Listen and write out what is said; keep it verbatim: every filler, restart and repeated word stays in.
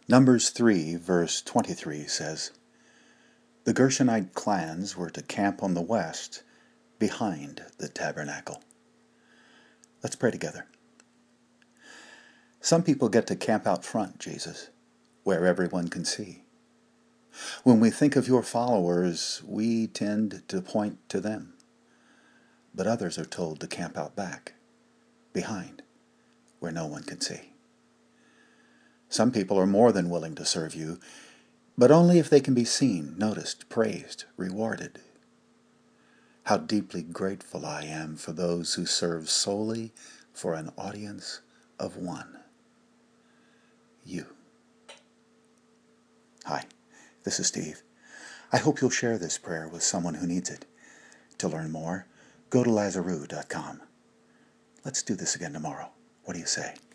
Numbers three, verse twenty-three says, "The Gershonite clans were to camp on the west, behind the tabernacle." Let's pray together. Some people get to camp out front, Jesus, where everyone can see. When we think of your followers, we tend to point to them. But others are told to camp out back, behind, where no one can see. Some people are more than willing to serve you, but only if they can be seen, noticed, praised, rewarded. How deeply grateful I am for those who serve solely for an audience of one. You. Hi, this is Steve. I hope you'll share this prayer with someone who needs it. To learn more, go to lazaroo dot com. Let's do this again tomorrow. What do you say?